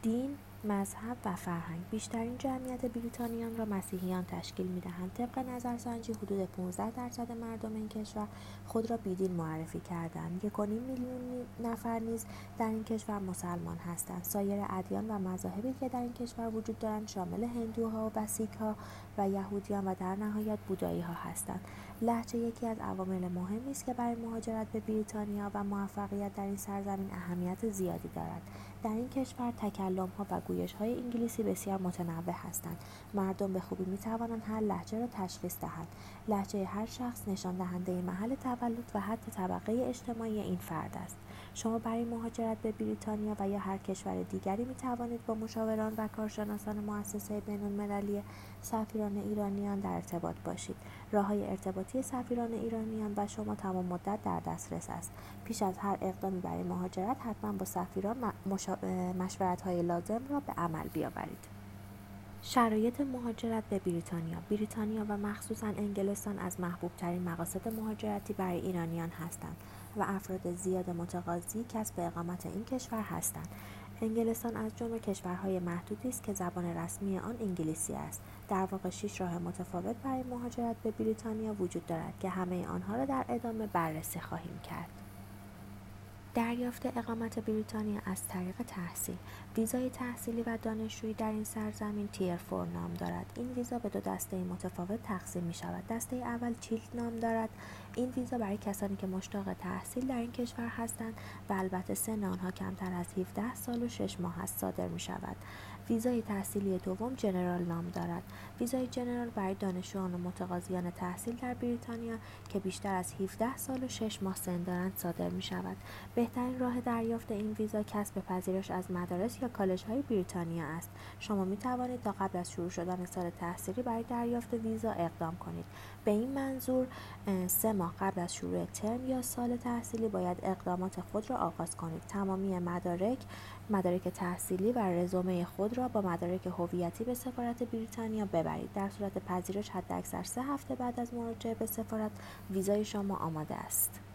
دین، مذهب و فرهنگ. بیشترین جمعیت بریتانیان را مسیحیان تشکیل می‌دهند. طبق نظرسنجی حدود 15% مردم این کشور خود را بیدین معرفی کردند. 1.5 میلیون نفر نیز در این کشور مسلمان هستند. سایر ادیان و مذاهبی که در این کشور وجود دارند شامل هندوها و سیک‌ها و یهودیان و در نهایت بودایی‌ها هستند. لهجه یکی از عوامل مهمی است که برای مهاجرت به بریتانیا و موفقیت در این سرزمین اهمیت زیادی دارد. در این کشور تکلم‌ها و گویش‌های انگلیسی بسیار متنوع هستند. مردم به خوبی می‌توانند هر لهجه را تشخیص دهند. لهجه هر شخص نشان دهنده محل تولد و حتی طبقه اجتماعی این فرد است. شما برای مهاجرت به بریتانیا و یا هر کشور دیگری می‌توانید با مشاوران و کارشناسان مؤسسه بین‌المللی سفیران ایرانیان در ارتباط باشید. راه‌های ارتباطی سفیران ایرانیان و شما تمام مدت در دسترس است. پیش از هر اقدامی برای مهاجرت حتما با سفیران مشورت‌های لازم را به عمل بیاورید. شرایط مهاجرت به بریتانیا و مخصوصاً انگلستان از محبوب‌ترین مقاصد مهاجرتی برای ایرانیان هستند و افراد زیاد متقاضی کسب اقامت این کشور هستند. انگلستان از جمله کشورهای محدودی است که زبان رسمی آن انگلیسی است. در واقع 6 راه متفاوت برای مهاجرت به بریتانیا وجود دارد که همه آنها را در ادامه بررسی خواهیم کرد. دریافت اقامت بریتانیا از طریق تحصیل. ویزای تحصیلی و دانشجویی در این سرزمین تیر 4 نام دارد. این ویزا به 2 دسته متفاوت تقسیم می شود. دسته اول چیلد نام دارد. این ویزا برای کسانی که مشتاق تحصیل در این کشور هستند و البته سن آنها کمتر از 17 سال و 6 ماه است صادر می شود. ویزای تحصیلی دوم جنرال نام دارد. ویزای جنرال برای دانشجویان و متقاضیان تحصیل در بریتانیا که بیشتر از 17 سال و 6 ماه سن دارند صادر می شود. بهترین راه دریافت این ویزا کسب پذیرش از مدارس یا کالج‌های بریتانیا است. شما می توانید تا قبل از شروع شدن سال تحصیلی برای دریافت ویزا اقدام کنید. به این منظور 3 ماه قبل از شروع ترم یا سال تحصیلی باید اقدامات خود را آغاز کنید. تمامی مدارک تحصیلی و رزومه خود را با مدارک هویتی به سفارت بریتانیا ببرید. در صورت پذیرش حداکثر 3 هفته بعد از مراجعه به سفارت ویزای شما آماده است.